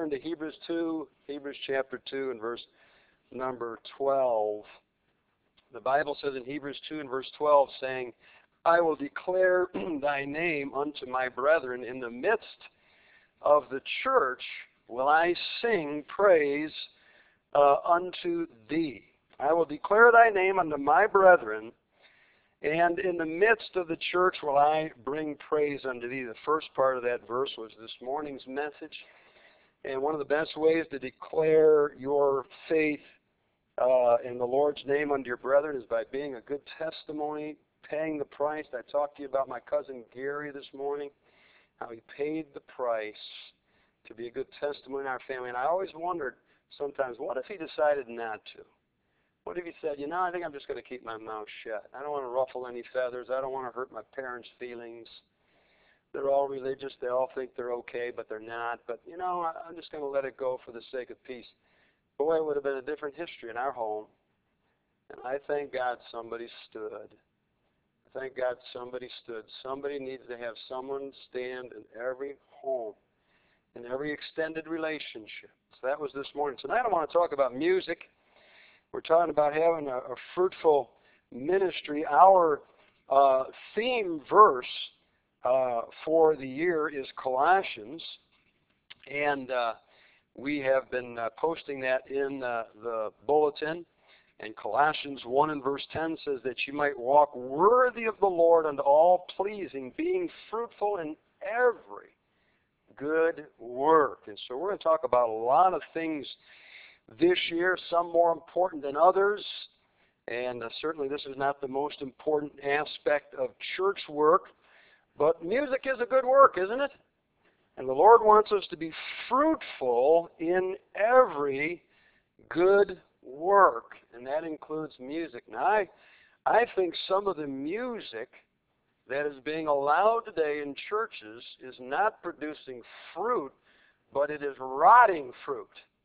turn to Hebrews chapter 2 and verse number 12. The Bible says in Hebrews 2 and verse 12, saying, I will declare thy name unto my brethren. In the midst of the church will I sing praise unto thee. I will declare thy name unto my brethren, and in the midst of the church will I bring praise unto thee. The first part of that verse was this morning's message. And one of the best ways to declare your faith in the Lord's name unto your brethren is by being a good testimony, paying the price. I talked to you about my cousin Gary this morning, how he paid the price to be a good testimony in our family. And I always wondered sometimes, what if he decided not to? What if he said, I think I'm just going to keep my mouth shut. I don't want to ruffle any feathers. I don't want to hurt my parents' feelings. They're all religious. They all think they're okay, but they're not. But, I'm just going to let it go for the sake of peace. Boy, it would have been a different history in our home. And I thank God somebody stood. I thank God somebody stood. Somebody needs to have someone stand in every home, in every extended relationship. So that was this morning. Tonight I want to talk about music. We're talking about having a fruitful ministry. Our theme verse for the year is Colossians, and we have been posting that in the bulletin. And Colossians 1 and verse 10 says that you might walk worthy of the Lord unto all pleasing, being fruitful in every good work. And so we're going to talk about a lot of things this year, some more important than others, and certainly this is not the most important aspect of church work, but music is a good work, isn't it? And the Lord wants us to be fruitful in every good work, and that includes music. Now, I think some of the music that is being allowed today in churches is not producing fruit, but it is rotting fruit.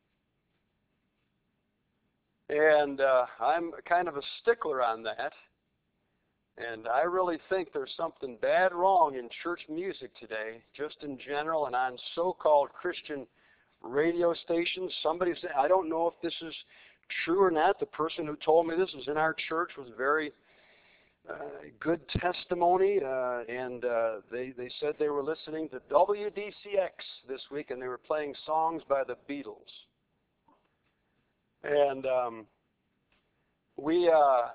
And I'm kind of a stickler on that. And I really think there's something bad wrong in church music today, just in general, and on so-called Christian radio stations. Somebody said, I don't know if this is true or not. The person who told me this was in our church was very good testimony, and they said they were listening to WDCX this week, and they were playing songs by the Beatles. And we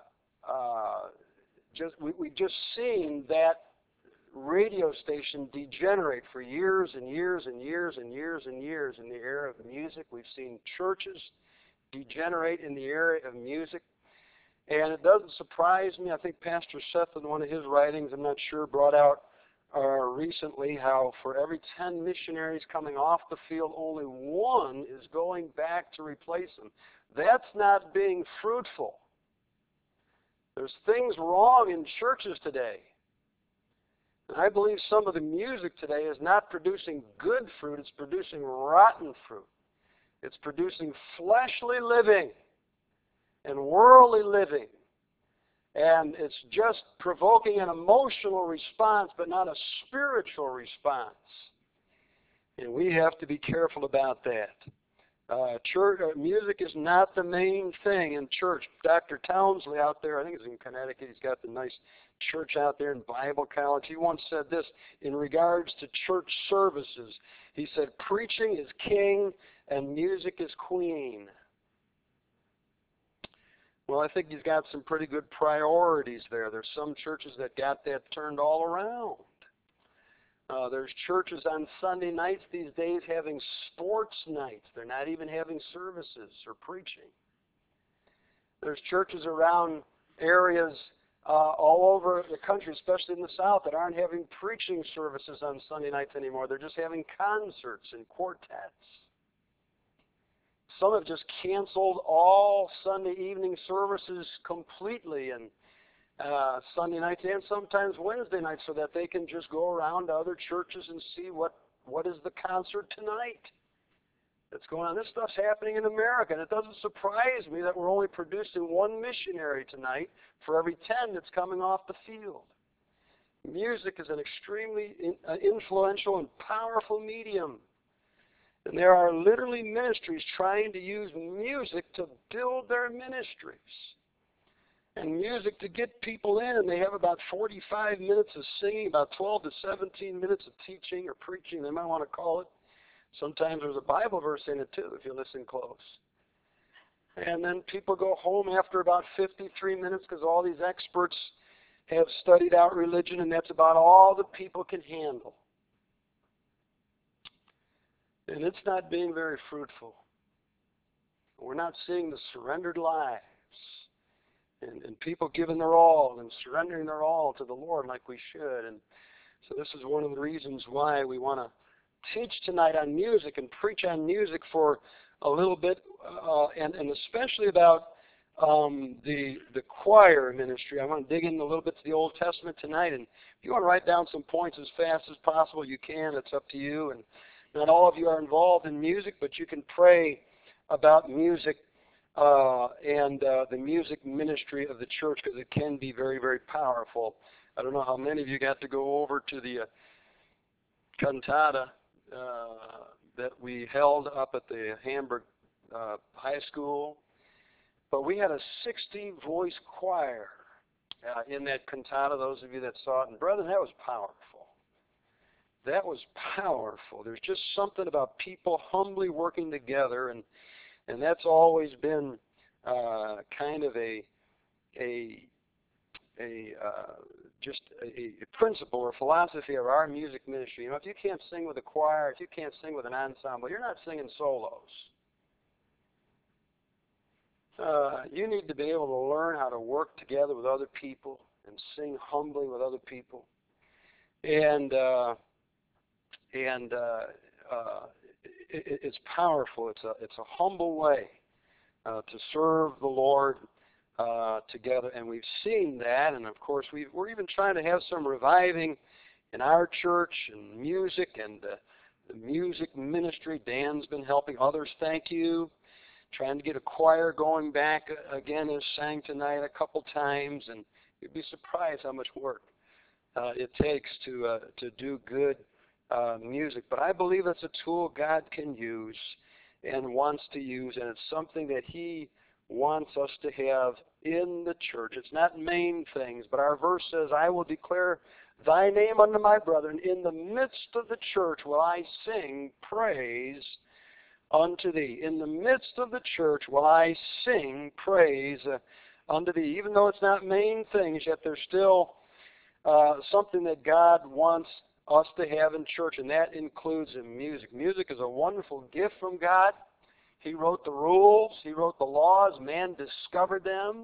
just seen that radio station degenerate for years and years and years and years and years in the area of music. We've seen churches degenerate in the area of music. And it doesn't surprise me. I think Pastor Seth, in one of his writings, I'm not sure, brought out recently how for every 10 missionaries coming off the field, only one is going back to replace them. That's not being fruitful. There's things wrong in churches today. And I believe some of the music today is not producing good fruit, it's producing rotten fruit. It's producing fleshly living and worldly living. And it's just provoking an emotional response, but not a spiritual response. And we have to be careful about that. Music is not the main thing in church. Dr. Townsley out there, I think he's in Connecticut, he's got the nice church out there in Bible College. He once said this in regards to church services. He said, preaching is king and music is queen. Well, I think he's got some pretty good priorities there. There's some churches that got that turned all around. There's churches on Sunday nights these days having sports nights. They're not even having services or preaching. There's churches around areas all over the country, especially in the South, that aren't having preaching services on Sunday nights anymore. They're just having concerts and quartets. Some have just canceled all Sunday evening services completely, and Sunday nights and sometimes Wednesday nights, so that they can just go around to other churches and see what is the concert tonight that's going on. This stuff's happening in America, and it doesn't surprise me that we're only producing one missionary tonight for every 10 that's coming off the field. Music is an extremely influential and powerful medium. And there are literally ministries trying to use music to build their ministries. And music to get people in, and they have about 45 minutes of singing, about 12 to 17 minutes of teaching or preaching, they might want to call it. Sometimes there's a Bible verse in it too, if you listen close. And then people go home after about 53 minutes because all these experts have studied out religion, and that's about all the people can handle. And it's not being very fruitful. We're not seeing the surrendered lives and people giving their all and surrendering their all to the Lord like we should. And so this is one of the reasons why we want to teach tonight on music and preach on music for a little bit, and especially about the choir ministry. I want to dig in a little bit to the Old Testament tonight, and if you want to write down some points as fast as possible, you can. It's up to you. And not all of you are involved in music, but you can pray about music and the music ministry of the church, because it can be very, very powerful. I don't know how many of you got to go over to the cantata that we held up at the Hamburg High School, but we had a 60-voice choir in that cantata, those of you that saw it. And brethren, that was powerful. That was powerful. There's just something about people humbly working together, and that's always been kind of a principle or philosophy of our music ministry. You know, if you can't sing with a choir, if you can't sing with an ensemble, you're not singing solos. You need to be able to learn how to work together with other people and sing humbly with other people. And it's powerful. It's a humble way to serve the Lord together, and we've seen that. And of course, we're even trying to have some reviving in our church and music and the music ministry. Dan's been helping others. Thank you. Trying to get a choir going back again, as sang tonight a couple times, and you'd be surprised how much work it takes to do good music. But I believe it's a tool God can use and wants to use, and it's something that He wants us to have in the church. It's not main things, but our verse says, I will declare thy name unto my brethren. In the midst of the church will I sing praise unto thee. In the midst of the church will I sing praise unto thee. Even though it's not main things, yet there's still something that God wants us to have in church, and that includes in music. Music is a wonderful gift from God. He wrote the rules. He wrote the laws. Man discovered them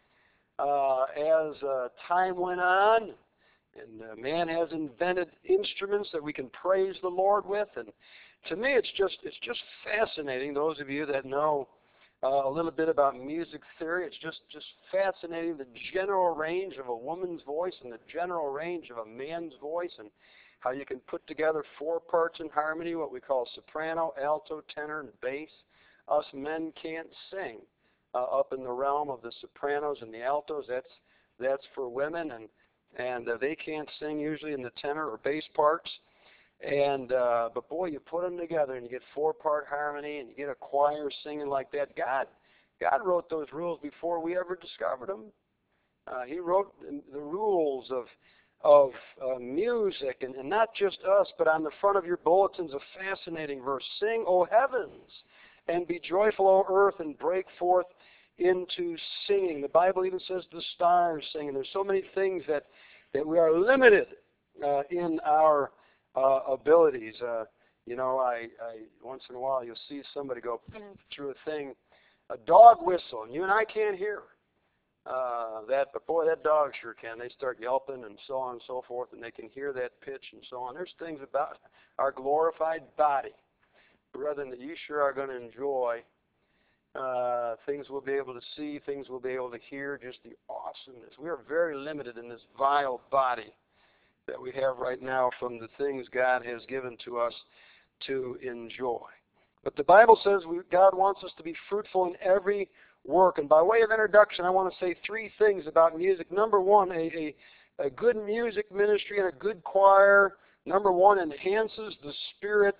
as time went on. And man has invented instruments that we can praise the Lord with. And to me, it's just fascinating. Those of you that know a little bit about music theory, it's just fascinating, the general range of a woman's voice and the general range of a man's voice, and how you can put together 4 parts in harmony, what we call soprano, alto, tenor, and bass. Us men can't sing up in the realm of the sopranos and the altos. That's for women, and they can't sing usually in the tenor or bass parts. And but boy, you put them together and you get 4-part harmony, and you get a choir singing like that. God wrote those rules before we ever discovered them. He wrote the rules of music, and not just us, but on the front of your bulletin's a fascinating verse. Sing, O heavens, and be joyful, O earth, and break forth into singing. The Bible even says the stars sing, and there's so many things that we are limited in our abilities. You know, I once in a while you'll see somebody go through a thing, a dog whistle, and you and I can't hear but boy, that dog sure can. They start yelping and so on and so forth, and they can hear that pitch and so on. There's things about our glorified body, brethren, that you sure are going to enjoy. Things we'll be able to see, things we'll be able to hear, just the awesomeness. We are very limited in this vile body that we have right now from the things God has given to us to enjoy. But the Bible says God wants us to be fruitful in every work. And by way of introduction, I want to say 3 things about music. Number 1, a good music ministry and a good choir, number 1, enhances the spirit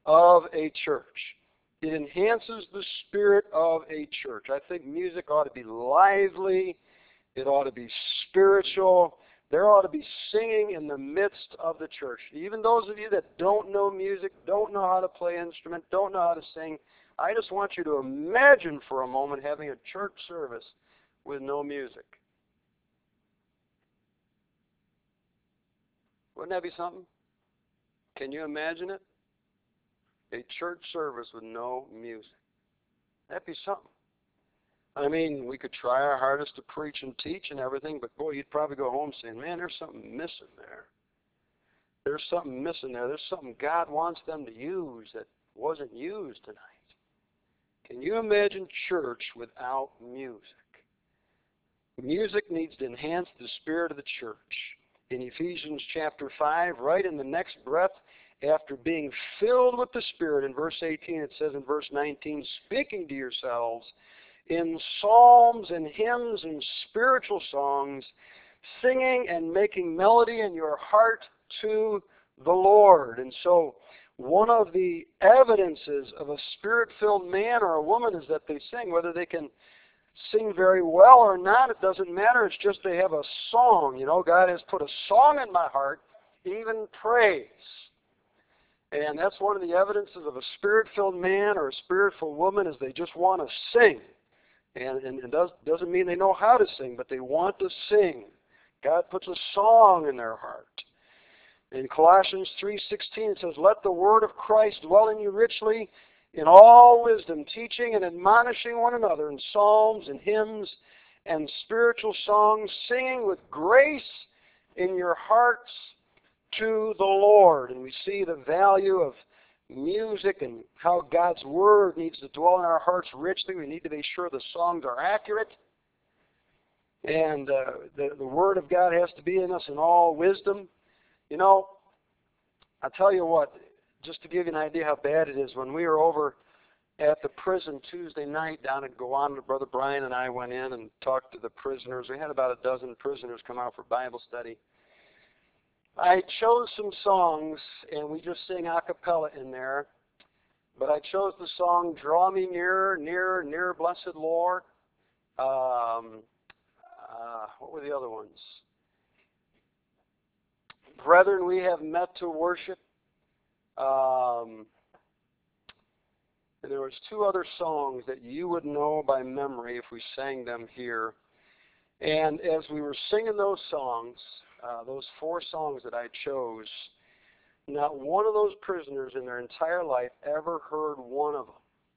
of a church. It enhances the spirit of a church. I think music ought to be lively. It ought to be spiritual. There ought to be singing in the midst of the church. Even those of you that don't know music, don't know how to play an instrument, don't know how to sing, I just want you to imagine for a moment having a church service with no music. Wouldn't that be something? Can you imagine it? A church service with no music. That'd be something. I mean, we could try our hardest to preach and teach and everything, but boy, you'd probably go home saying, man, there's something missing there. There's something missing there. There's something God wants them to use that wasn't used tonight. Can you imagine church without music? Music needs to enhance the spirit of the church. In Ephesians chapter 5, right in the next breath, after being filled with the Spirit, in verse 18, it says in verse 19, speaking to yourselves in psalms and hymns and spiritual songs, singing and making melody in your heart to the Lord. And so one of the evidences of a spirit-filled man or a woman is that they sing. Whether they can sing very well or not, it doesn't matter. It's just they have a song. You know, God has put a song in my heart, even praise. And that's one of the evidences of a spirit-filled man or a spirit-filled woman is they just want to sing. And it doesn't mean they know how to sing, but they want to sing. God puts a song in their heart. In Colossians 3:16 it says, let the word of Christ dwell in you richly in all wisdom, teaching and admonishing one another in psalms and hymns and spiritual songs, singing with grace in your hearts to the Lord. And we see the value of music and how God's Word needs to dwell in our hearts richly. We need to be sure the songs are accurate. And the Word of God has to be in us in all wisdom. You know, I'll tell you what, just to give you an idea how bad it is, when we were over at the prison Tuesday night down at Gowanus, Brother Brian and I went in and talked to the prisoners. We had about a dozen prisoners come out for Bible study. I chose some songs, and we just sing a cappella in there. But I chose the song, Draw Me Nearer, Nearer, Nearer, Blessed Lord. What were the other ones? Brethren, we have met to worship. And there was two other songs that you would know by memory if we sang them here. And as we were singing those songs, those four songs that I chose, not one of those prisoners in their entire life ever heard one of them.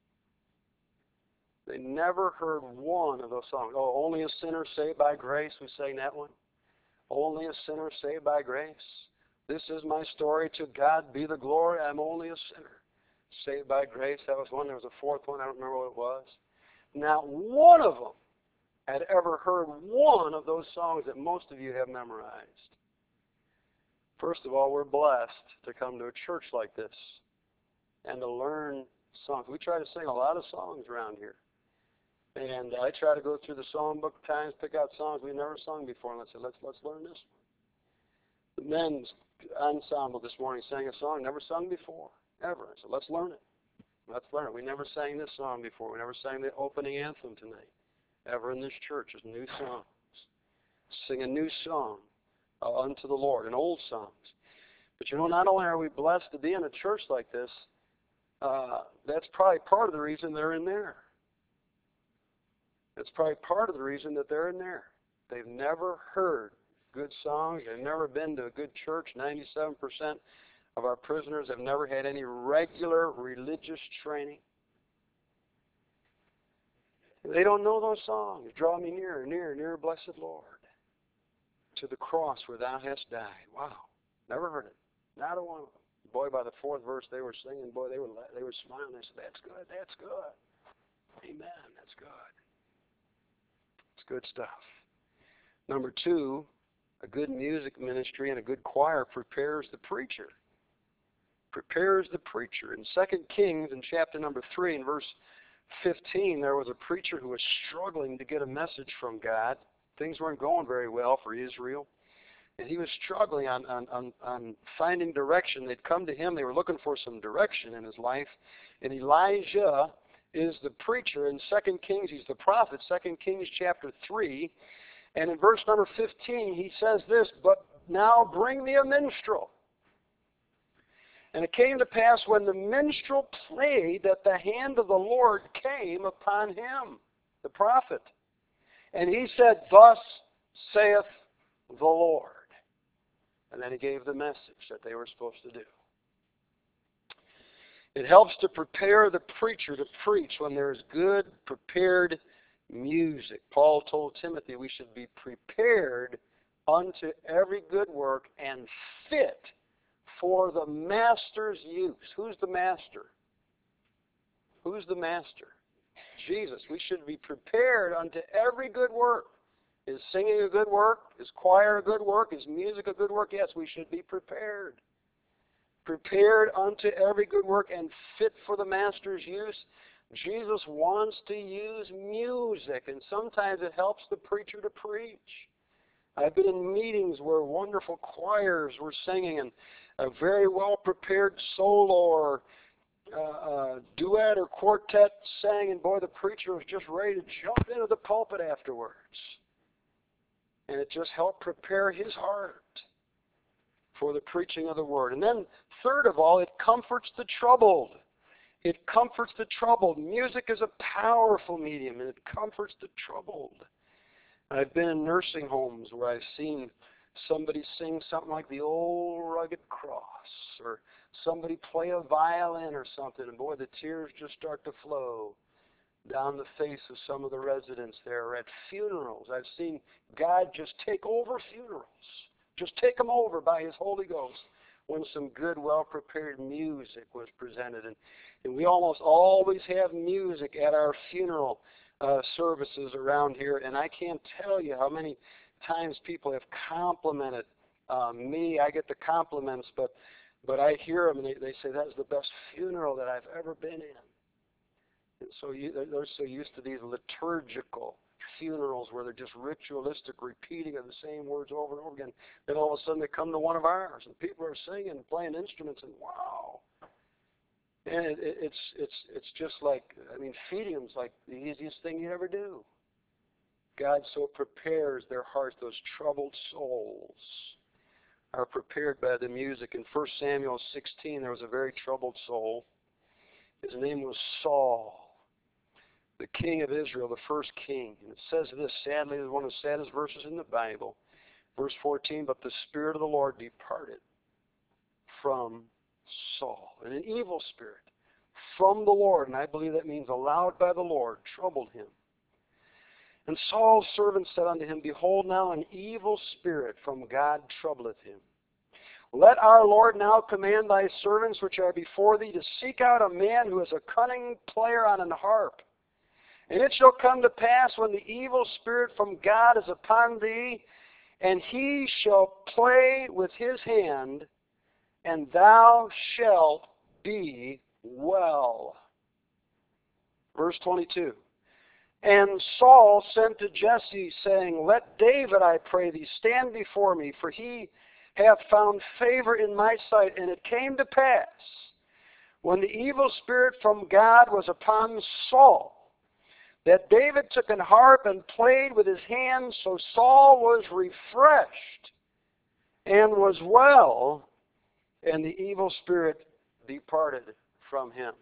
They never heard one of those songs. Oh, only a sinner saved by grace, we sang that one. Only a sinner saved by grace. This is my story, to God be the glory, I'm only a sinner. Saved by grace, that was one. There was a fourth one, I don't remember what it was. Not one of them had ever heard one of those songs that most of you have memorized. First of all, we're blessed to come to a church like this and to learn songs. We try to sing a lot of songs around here. And I try to go through the songbook at times, pick out songs we never sung before, and I said, let's learn this one. The men's ensemble this morning sang a song never sung before, ever. I said, let's learn it. Let's learn it. We never sang this song before. We never sang the opening anthem tonight, ever in this church. There's new songs. Sing a new song unto the Lord, and old songs. But you know, not only are we blessed to be in a church like this, that's probably part of the reason they're in there. That's probably part of the reason that they're in there. They've never heard good songs. They've never been to a good church. 97% of our prisoners have never had any regular religious training. They don't know those songs. Draw me nearer, nearer, nearer, blessed Lord, to the cross where thou hast died. Wow. Never heard it. Not a one of them. Boy, by the fourth verse they were singing, boy, they were smiling. They said, that's good, that's good. Amen, that's good. It's good stuff. Number two, a good music ministry and a good choir prepares the preacher. Prepares the preacher. In 2 Kings, in chapter number 3, in verse 15, there was a preacher who was struggling to get a message from God. Things weren't going very well for Israel. And he was struggling on finding direction. They'd come to him. They were looking for some direction in his life. And Elijah is the preacher in 2 Kings. He's the prophet, 2 Kings chapter 3. And in verse number 15, he says this, "But now bring me a minstrel." And it came to pass when the minstrel played that the hand of the Lord came upon him, the prophet. And he said, "Thus saith the Lord." And then he gave the message that they were supposed to do. It helps to prepare the preacher to preach when there's good, prepared music. Paul told Timothy we should be prepared unto every good work and fit for the master's use. Who's the master? Who's the master? Jesus. We should be prepared unto every good work. Is singing a good work? Is choir a good work? Is music a good work? Yes, we should be prepared. Prepared unto every good work and fit for the master's use. Jesus wants to use music, and sometimes it helps the preacher to preach. I've been in meetings where wonderful choirs were singing, and a very well-prepared solo or duet or quartet sang, and boy, the preacher was just ready to jump into the pulpit afterwards. And it just helped prepare his heart for the preaching of the Word. And then, third of all, it comforts the troubled. It comforts the troubled. Music is a powerful medium, and it comforts the troubled. I've been in nursing homes where I've seen somebody sing something like the Old Rugged Cross, or somebody play a violin or something, and boy, the tears just start to flow down the face of some of the residents there. Or at funerals, I've seen God just take over funerals. Just take them over by His Holy Ghost when some good, well-prepared music was presented. And we almost always have music at our funeral services around here, and I can't tell you how many times people have complimented me. I get the compliments, but I hear them, and they say, "That's the best funeral that I've ever been in." And so they're so used to these liturgical funerals where they're just ritualistic repeating of the same words over and over again. Then all of a sudden they come to one of ours, and people are singing and playing instruments, and wow. And it's just like, I mean, feeding them is like the easiest thing you ever do. God so prepares their hearts. Those troubled souls are prepared by the music. In 1 Samuel 16, there was a very troubled soul. His name was Saul, the king of Israel, the first king. And it says this, sadly, it's one of the saddest verses in the Bible. Verse 14, "But the Spirit of the Lord departed from Saul." And an evil spirit from the Lord, and I believe that means allowed by the Lord, troubled him. And Saul's servant said unto him, "Behold, now an evil spirit from God troubleth him. Let our Lord now command thy servants which are before thee to seek out a man who is a cunning player on an harp. And it shall come to pass when the evil spirit from God is upon thee, and he shall play with his hand, and thou shalt be well." Verse 22. "And Saul sent to Jesse, saying, Let David, I pray thee, stand before me, for he hath found favor in my sight. And it came to pass, when the evil spirit from God was upon Saul, that David took an harp and played with his hands, so Saul was refreshed and was well, and the evil spirit departed from him."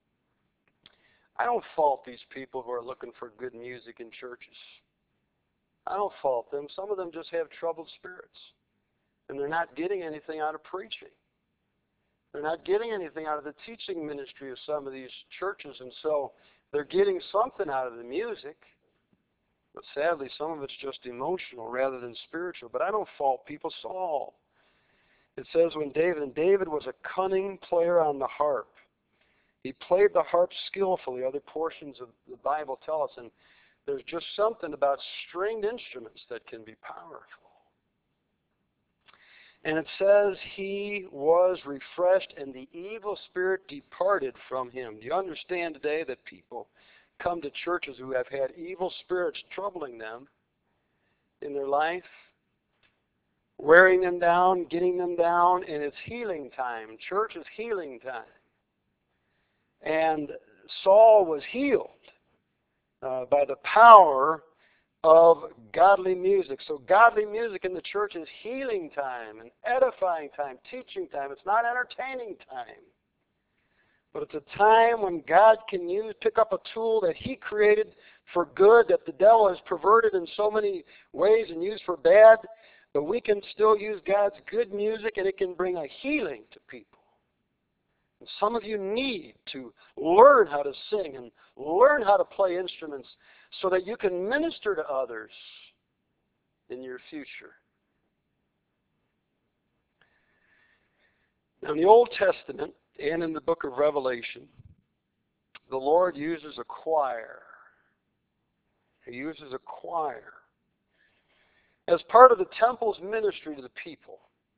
I don't fault these people who are looking for good music in churches. I don't fault them. Some of them just have troubled spirits, and they're not getting anything out of preaching. They're not getting anything out of the teaching ministry of some of these churches, and so they're getting something out of the music. But sadly, some of it's just emotional rather than spiritual. But I don't fault people. Saul. It says when David was a cunning player on the harp. He played the harp skillfully. Other portions of the Bible tell us, and there's just something about stringed instruments that can be powerful. And it says he was refreshed and the evil spirit departed from him. Do you understand today that people come to churches who have had evil spirits troubling them in their life? wearing them down, getting them down, and it's healing time. Church is healing time. And Saul was healed by the power of godly music. So godly music in the church is healing time and edifying time, teaching time. It's not entertaining time. But it's a time when God can pick up a tool that He created for good, that the devil has perverted in so many ways and used for bad. But we can still use God's good music, and it can bring a healing to people. And some of you need to learn how to sing and learn how to play instruments so that you can minister to others in your future. Now, in the Old Testament and in the book of Revelation, the Lord uses a choir. He uses a choir as part of the temple's ministry to the people.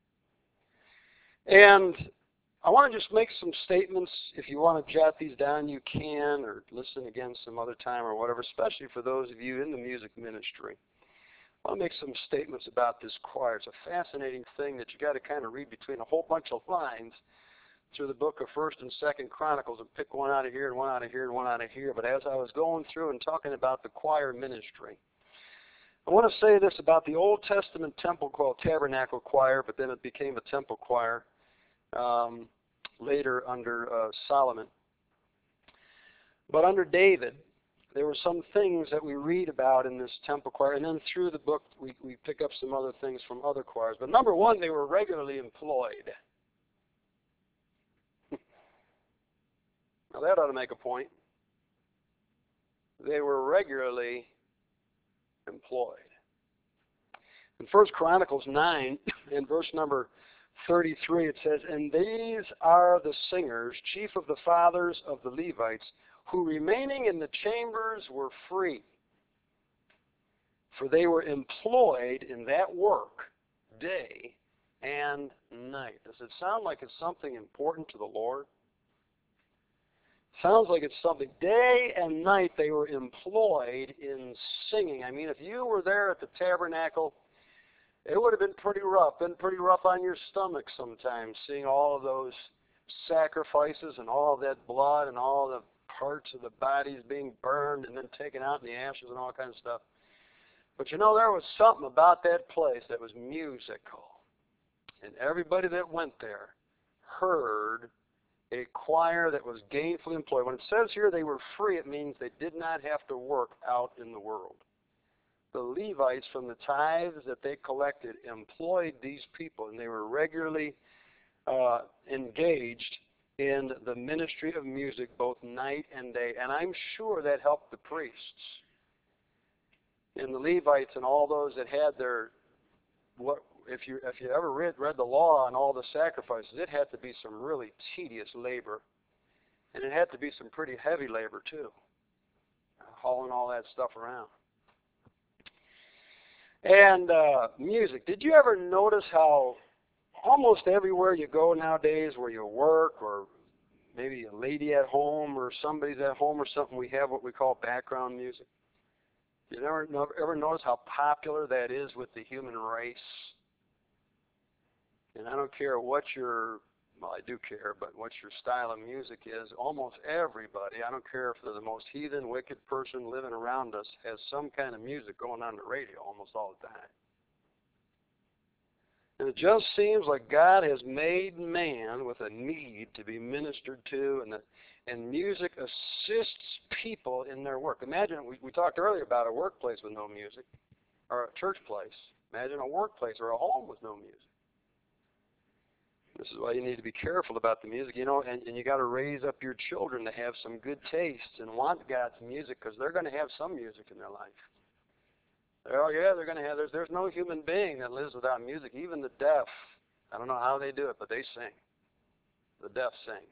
And I want to just make some statements. If you want to jot these down, you can, or listen again some other time or whatever, especially for those of you in the music ministry. I want to make some statements about this choir. It's a fascinating thing that you got to kind of read between a whole bunch of lines through the book of 1st and 2nd Chronicles and pick one out of here and one out of here and one out of here. But as I was going through and talking about the choir ministry, I want to say this about the Old Testament temple called Tabernacle Choir, but then it became a temple choir later under Solomon. But under David, there were some things that we read about in this temple choir, and then through the book we pick up some other things from other choirs. But number one, they were regularly employed. Now that ought to make a point. They were regularly employed. In 1 Chronicles 9, in verse number 33, it says, "And these are the singers, chief of the fathers of the Levites, who remaining in the chambers were free, for they were employed in that work day and night." Does it sound like it's something important to the Lord? Sounds like it's something. Day and night they were employed in singing. I mean, if you were there at the tabernacle, it would have been pretty rough on your stomach sometimes, seeing all of those sacrifices and all of that blood and all the parts of the bodies being burned and then taken out in the ashes and all kinds of stuff. But you know, there was something about that place that was musical. And everybody that went there heard a choir that was gainfully employed. When it says here they were free, it means they did not have to work out in the world. The Levites, from the tithes that they collected, employed these people, and they were regularly engaged in the ministry of music both night and day. And I'm sure that helped the priests and the Levites and all those that had their, if you ever read the law and all the sacrifices, it had to be some really tedious labor. And it had to be some pretty heavy labor too, hauling all that stuff around. And music. Did you ever notice how almost everywhere you go nowadays, where you work or maybe a lady at home or somebody's at home or something, we have what we call background music? You ever notice how popular that is with the human race? And I don't care what your, well, I do care, but what your style of music is, almost everybody, I don't care if they're the most heathen, wicked person living around us, has some kind of music going on the radio almost all the time. And it just seems like God has made man with a need to be ministered to, and music assists people in their work. Imagine, we talked earlier about a workplace with no music, or a church place. Imagine a workplace or a home with no music. This is why you need to be careful about the music, you know, and you got to raise up your children to have some good tastes and want God's music, because they're going to have some music in their life. Oh yeah, they're going to have. There's no human being that lives without music. Even the deaf. I don't know how they do it, but they sing. The deaf sing.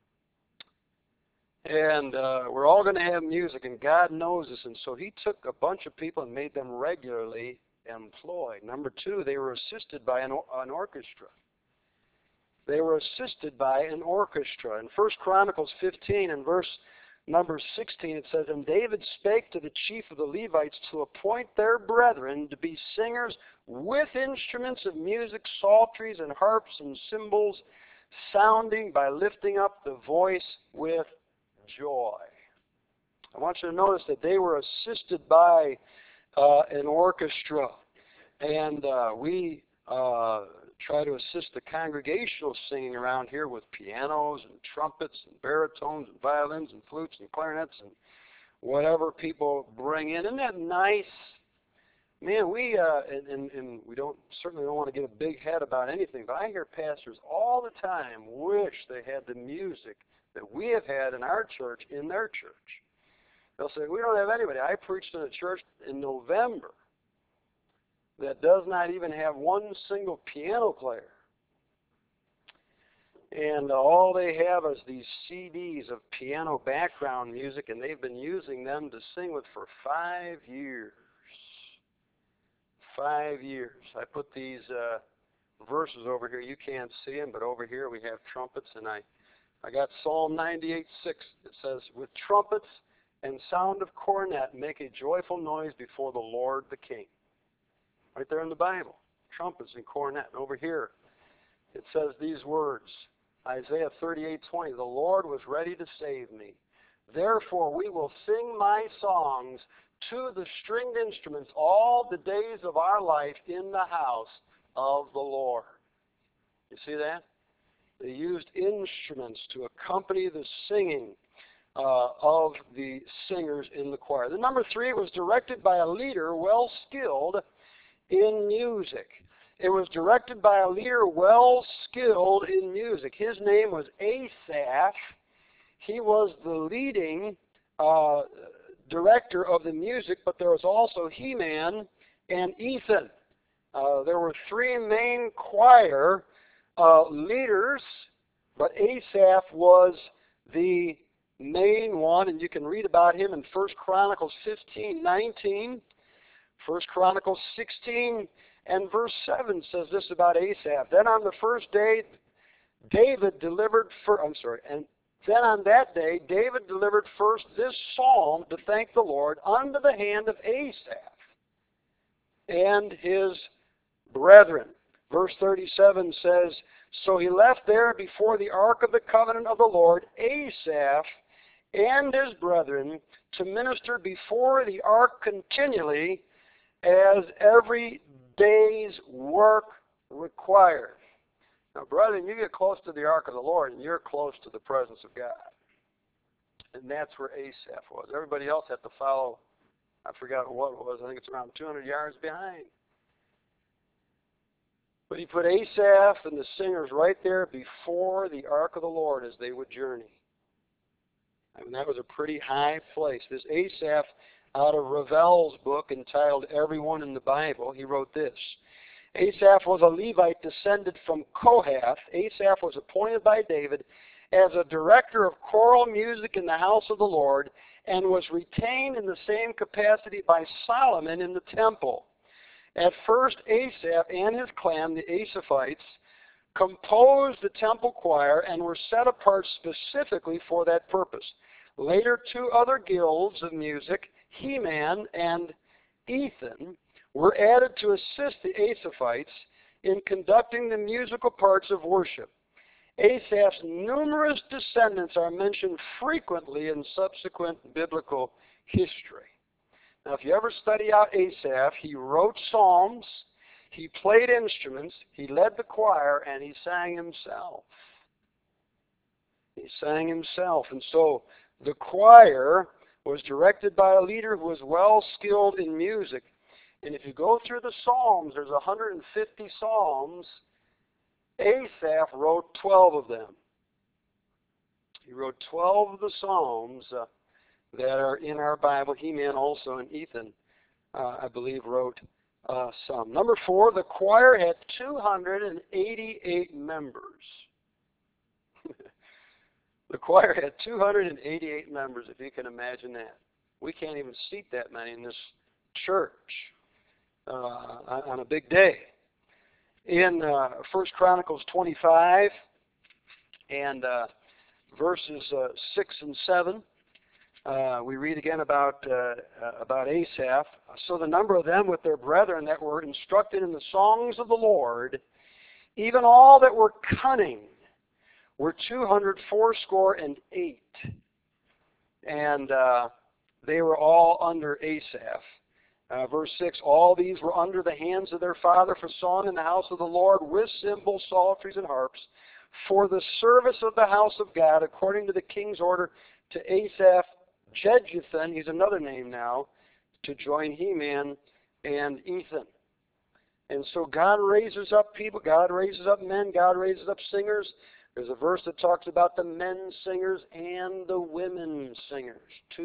And we're all going to have music, and God knows this. And so He took a bunch of people and made them regularly employed. Number two, they were assisted by an orchestra. They were assisted by an orchestra. In 1 Chronicles 15 and verse number 16, it says, "And David spake to the chief of the Levites to appoint their brethren to be singers with instruments of music, psalteries, and harps and cymbals, sounding by lifting up the voice with joy." I want you to notice that they were assisted by an orchestra. And we try to assist the congregational singing around here with pianos and trumpets and baritones and violins and flutes and clarinets and whatever people bring in. Isn't that nice? Man, we and we certainly don't want to get a big head about anything, but I hear pastors all the time wish they had the music that we have had in our church in their church. They'll say, "We don't have anybody." I preached in a church in November that does not even have one single piano player. And all they have is these CDs of piano background music, and they've been using them to sing with for 5 years. 5 years. I put these verses over here. You can't see them, but over here we have trumpets, and I got Psalm 98:6. It says, "With trumpets and sound of cornet make a joyful noise before the Lord the King." Right there in the Bible, trumpets and cornet. And over here, it says these words, Isaiah 38:20, "The Lord was ready to save me. Therefore we will sing my songs to the stringed instruments all the days of our life in the house of the Lord." You see that? They used instruments to accompany the singing of the singers in the choir. The number 3 was directed by a leader well skilled in music. It was directed by a leader well skilled in music. His name was Asaph. He was the leading director of the music, but there was also Heman and Ethan. There were 3 main choir leaders, but Asaph was the main one, and you can read about him in 1 Chronicles 15:19. 1 Chronicles 16 and verse 7 says this about Asaph. "Then on the first day, David delivered then on that day, David delivered first this psalm to thank the Lord under the hand of Asaph and his brethren." Verse 37 says, "So he left there before the ark of the covenant of the Lord, Asaph and his brethren, to minister before the ark continually, as every day's work required." Now, brethren, you get close to the ark of the Lord, and you're close to the presence of God. And that's where Asaph was. Everybody else had to follow, I forgot what it was, I think it's around 200 yards behind. But he put Asaph and the singers right there before the ark of the Lord as they would journey. I mean, that was a pretty high place. This Asaph, out of Ravel's book entitled Everyone in the Bible, he wrote this. Asaph was a Levite descended from Kohath. Asaph was appointed by David as a director of choral music in the house of the Lord and was retained in the same capacity by Solomon in the temple. At first, Asaph and his clan, the Asaphites, composed the temple choir and were set apart specifically for that purpose. Later, 2 other guilds of music, Heman and Ethan, were added to assist the Asaphites in conducting the musical parts of worship. Asaph's numerous descendants are mentioned frequently in subsequent biblical history. Now, if you ever study out Asaph, he wrote psalms, he played instruments, he led the choir, and he sang himself. He sang himself. And so the choir was directed by a leader who was well skilled in music. And if you go through the Psalms, there's 150 Psalms. Asaph wrote 12 of them. He wrote 12 of the Psalms that are in our Bible. Heman also, and Ethan, I believe, wrote some. Number 4, the choir had 288 members. The choir had 288 members, if you can imagine that. We can't even seat that many in this church on a big day. In 1 Chronicles 25 and verses 6 and 7, we read again about Asaph. So the number of them with their brethren that were instructed in the songs of the Lord, even all that were cunning, were 280. And they were all under Asaph. Verse 6, all these were under the hands of their father for song in the house of the Lord with cymbals, psalteries, and harps, for the service of the house of God, according to the king's order to Asaph, Jeduthun, he's another name now, to join Heman and Ethan. And so God raises up people, God raises up men, God raises up singers. There's a verse that talks about the men singers and the women singers.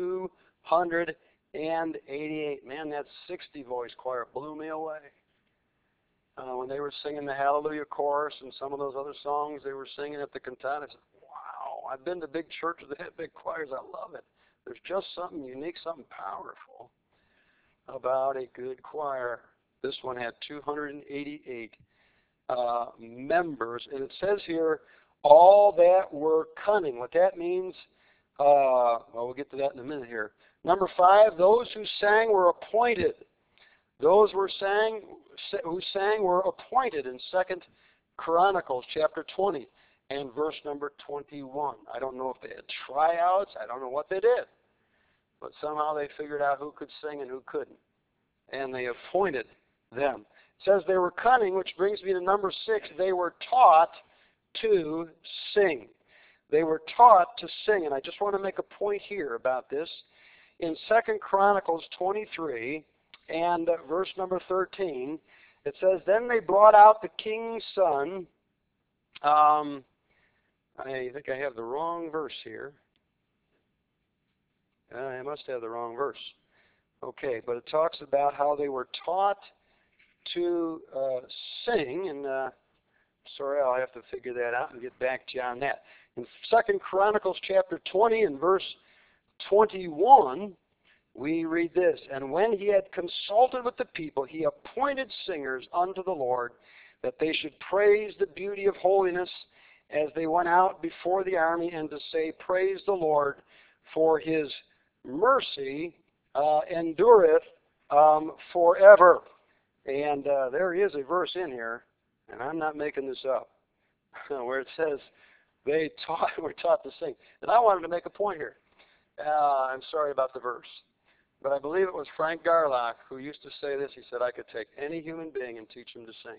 288. Man, that 60-voice choir blew me away. When they were singing the Hallelujah chorus and some of those other songs they were singing at the cantata, I said, wow, I've been to big churches that have big choirs. I love it. There's just something unique, something powerful about a good choir. This one had 288 members. And it says here, all that were cunning. What that means, well, we'll get to that in a minute here. Number 5, those who sang were appointed. Those who sang were appointed in 2 Chronicles chapter 20 and verse number 21. I don't know if they had tryouts. I don't know what they did. But somehow they figured out who could sing and who couldn't. And they appointed them. It says they were cunning, which brings me to number 6. They were taught to sing. They were taught to sing. And I just want to make a point here about this. In 2 Chronicles 23 and verse number 13, it says, then they brought out the king's son. I think I have the wrong verse here. I must have the wrong verse. Okay, but it talks about how they were taught to sing, and sorry, I'll have to figure that out and get back to you on that. In 2 Chronicles chapter 20 and verse 21, we read this, and when he had consulted with the people, he appointed singers unto the Lord, that they should praise the beauty of holiness as they went out before the army, and to say, praise the Lord, for his mercy endureth forever. And there is a verse in here, and I'm not making this up, where it says they were taught to sing. And I wanted to make a point here. I'm sorry about the verse, but I believe it was Frank Garlock who used to say this. He said, I could take any human being and teach him to sing.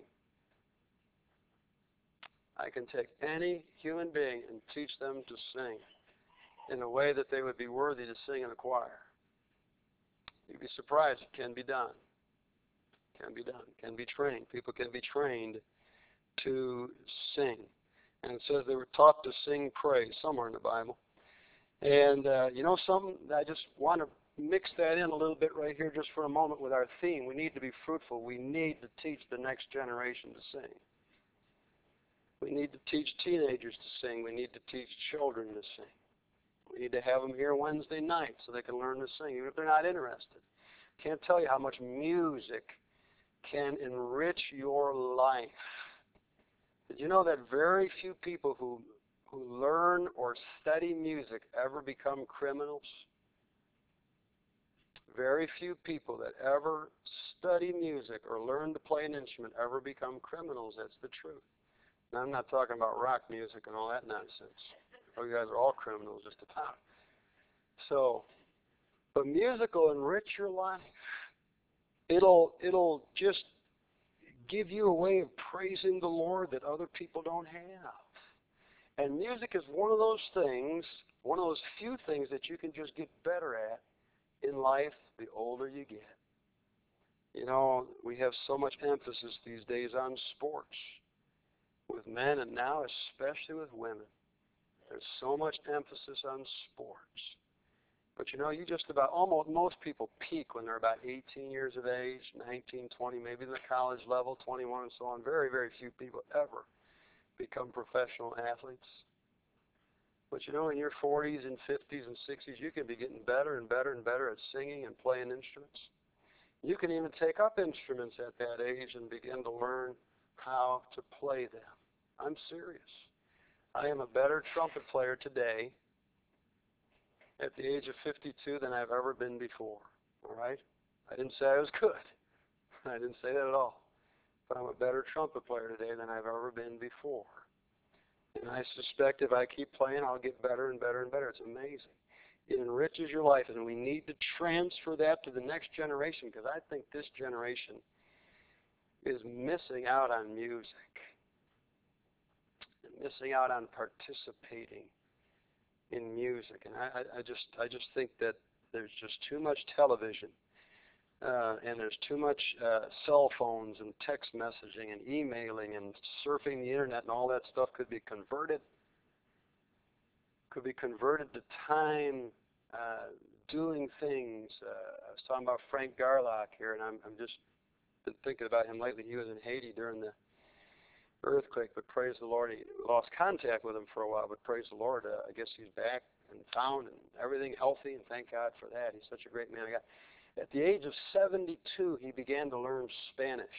I can take any human being and teach them to sing in a way that they would be worthy to sing in a choir. You'd be surprised. It can be done. Can be done. Can be trained. People can be trained to sing. And it says they were taught to sing praise somewhere in the Bible. And you know something? I just want to mix that in a little bit right here just for a moment with our theme. We need to be fruitful. We need to teach the next generation to sing. We need to teach teenagers to sing. We need to teach children to sing. We need to have them here Wednesday night so they can learn to sing, even if they're not interested. Can't tell you how much music can enrich your life. Did you know that very few people who learn or study music ever become criminals? Very few people that ever study music or learn to play an instrument ever become criminals. That's the truth. And I'm not talking about rock music and all that nonsense. You guys are all criminals just about. So, but music will enrich your life. It'll just give you a way of praising the Lord that other people don't have. And music is one of those things, one of those few things that you can just get better at in life the older you get. You know, we have so much emphasis these days on sports with men, and now especially with women. There's so much emphasis on sports. But you know, you just about, almost most people peak when they're about 18 years of age, 19, 20, maybe the college level, 21 and so on. Very, very few people ever become professional athletes. But you know, in your 40s and 50s and 60s, you can be getting better and better and better at singing and playing instruments. You can even take up instruments at that age and begin to learn how to play them. I'm serious. I am a better trumpet player today at the age of 52 than I've ever been before. All right? I didn't say I was good. I didn't say that at all. But I'm a better trumpet player today than I've ever been before. And I suspect if I keep playing, I'll get better and better and better. It's amazing. It enriches your life, and we need to transfer that to the next generation, because I think this generation is missing out on music, missing out on participating in music. And I just think that there's just too much television, and there's too much cell phones and text messaging and emailing and surfing the internet, and all that stuff could be converted to time doing things. I was talking about Frank Garlock here, and I'm just been thinking about him lately. He was in Haiti during the earthquake, but praise the Lord, he lost contact with him for a while, but praise the Lord, I guess he's back and found and everything healthy, and thank God for that. He's such a great man of God. At the age of 72, he began to learn Spanish.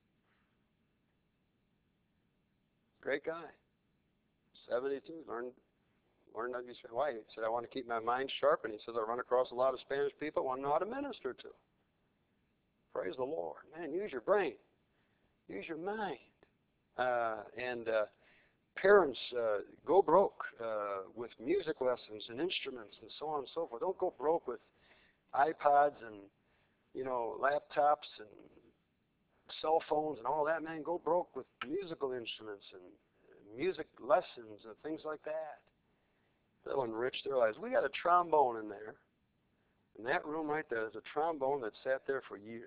Great guy. 72, learned how to be Spanish. Why? He said, I want to keep my mind sharp, and he says, I run across a lot of Spanish people I want to know how to minister to. Praise the Lord. Man, use your brain. Use your mind. Parents, go broke with music lessons and instruments and so on and so forth. Don't go broke with iPods and, laptops and cell phones and all that, man. Go broke with musical instruments and music lessons and things like that. That'll enrich their lives. We got a trombone in there. In that room right there, there's a trombone that sat there for years.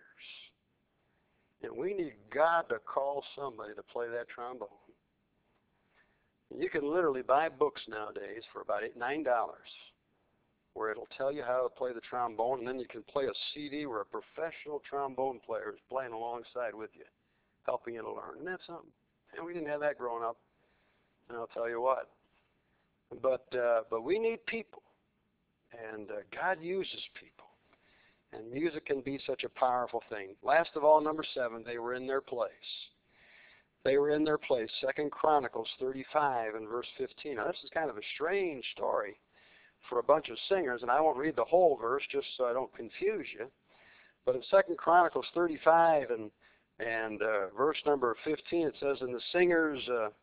And we need God to call somebody to play that trombone. You can literally buy books nowadays for about $9, where it'll tell you how to play the trombone, and then you can play a CD where a professional trombone player is playing alongside with you, helping you to learn. And that's something. And we didn't have that growing up, and I'll tell you what. But we need people, and God uses people, and music can be such a powerful thing. Last of all, number 7, they were in their place. They were in their place. 2 Chronicles 35 and verse 15. Now, this is kind of a strange story for a bunch of singers, and I won't read the whole verse just so I don't confuse you. But in 2 Chronicles 35 and verse number 15, it says, and the singers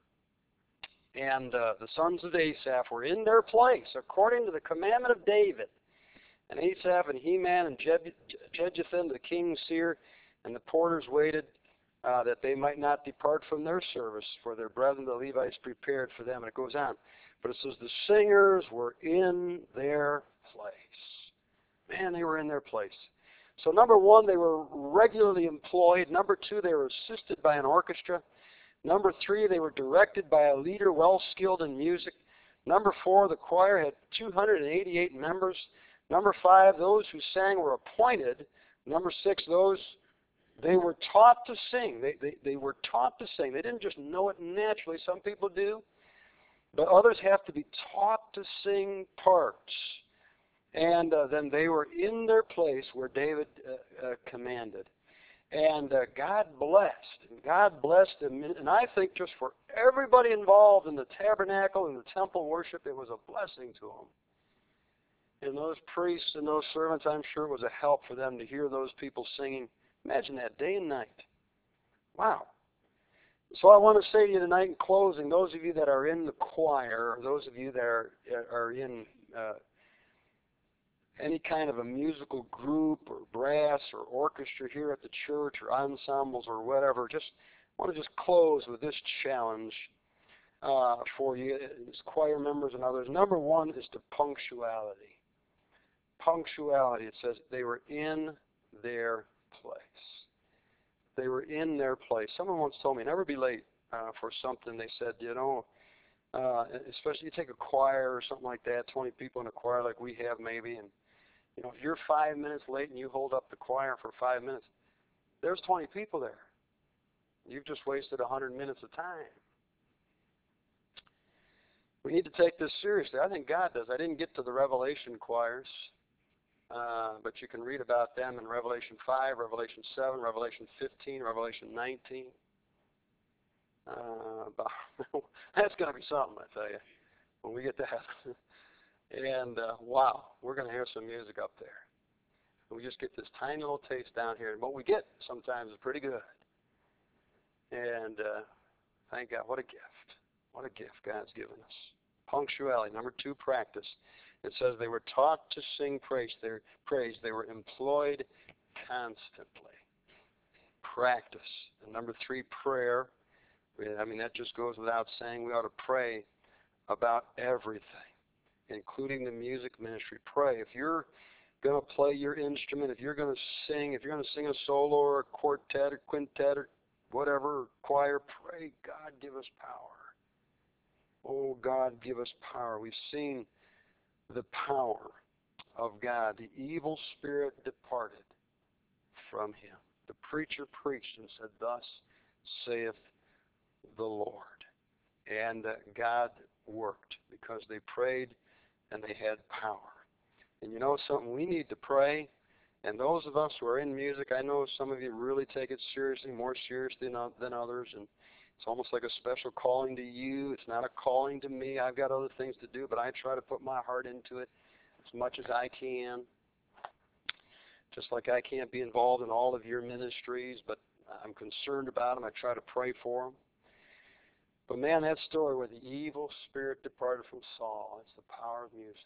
and the sons of Asaph were in their place according to the commandment of David. And Asaph and Heman and Jeduthun, the king's seer, and the porters waited that they might not depart from their service, for their brethren the Levites prepared for them. And it goes on. But it says the singers were in their place. Man, they were in their place. So number 1, they were regularly employed. Number 2, they were assisted by an orchestra. Number 3, they were directed by a leader well-skilled in music. Number 4, the choir had 288 members. Number 5, those who sang were appointed. Number 6, they were taught to sing. They were taught to sing. They didn't just know it naturally. Some people do. But others have to be taught to sing parts. And then they were in their place where David commanded. And God blessed them. And I think just for everybody involved in the tabernacle and the temple worship, it was a blessing to them. And those priests and those servants, I'm sure it was a help for them to hear those people singing. Imagine that, day and night. Wow. So I want to say to you tonight in closing, those of you that are in the choir, or those of you that are in any kind of a musical group or brass or orchestra here at the church or ensembles or whatever, I want to close with this challenge for you as choir members and others. Number 1 is to punctuality. Punctuality. It says they were in their place. They were in their place. Someone once told me, never be late for something. They said, especially you take a choir or something like that, 20 people in a choir like we have maybe, and if you're 5 minutes late and you hold up the choir for 5 minutes, there's 20 people there. You've just wasted 100 minutes of time. We need to take this seriously. I think God does. I didn't get to the Revelation choirs, but you can read about them in Revelation 5, Revelation 7, Revelation 15, Revelation 19. That's going to be something, I tell you, when we get to heaven. And wow, we're going to hear some music up there. We just get this tiny little taste down here. And what we get sometimes is pretty good. And thank God, what a gift. What a gift God's given us. Punctuality. Number 2, practice. It says they were taught to sing praise. They were employed constantly. Practice. And number 3, prayer. I mean, that just goes without saying. We ought to pray about everything, including the music ministry. Pray. If you're going to play your instrument, if you're going to sing, a solo or a quartet or quintet or whatever, choir, pray, God, give us power. Oh, God, give us power. We've seen the power of God. The evil spirit departed from him. The preacher preached and said, "Thus saith the Lord." And God worked because they prayed and they had power. And you know something? We need to pray. And those of us who are in music, I know some of you really take it seriously, more seriously than others. And it's almost like a special calling to you. It's not a calling to me. I've got other things to do, but I try to put my heart into it as much as I can. Just like I can't be involved in all of your ministries, but I'm concerned about them. I try to pray for them. But man, that story where the evil spirit departed from Saul, it's the power of music.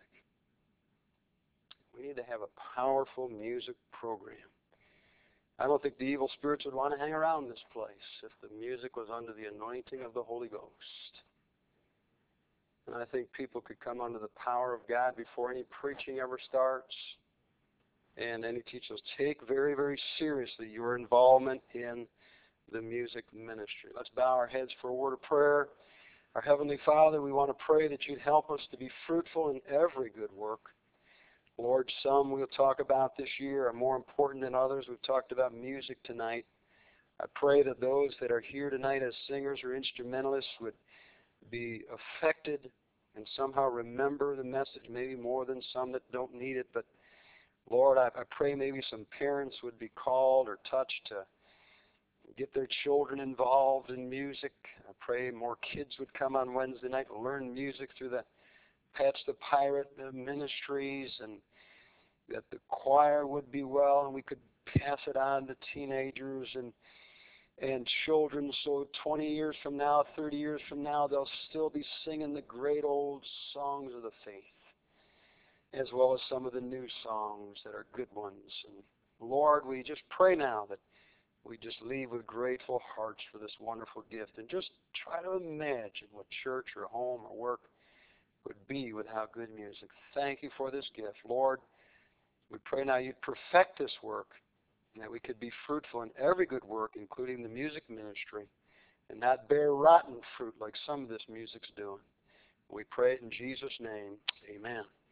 We need to have a powerful music program. I don't think the evil spirits would want to hang around this place if the music was under the anointing of the Holy Ghost. And I think people could come under the power of God before any preaching ever starts. And any teachers, take very, very seriously your involvement in the music ministry. Let's bow our heads for a word of prayer. Our Heavenly Father, we want to pray that you'd help us to be fruitful in every good work. Lord, some we'll talk about this year are more important than others. We've talked about music tonight. I pray that those that are here tonight as singers or instrumentalists would be affected and somehow remember the message, maybe more than some that don't need it. But Lord, I pray maybe some parents would be called or touched to get their children involved in music. I pray more kids would come on Wednesday night to learn music through the Patch the Pirate ministries, and that the choir would be well, and we could pass it on to teenagers and children, so 20 years from now, 30 years from now, they'll still be singing the great old songs of the faith, as well as some of the new songs that are good ones. And Lord, we just pray now that we just leave with grateful hearts for this wonderful gift, and just try to imagine what church or home or work would be without good music. Thank you for this gift. Lord, we pray now you'd perfect this work, and that we could be fruitful in every good work, including the music ministry, and not bear rotten fruit like some of this music's doing. We pray it in Jesus' name. Amen.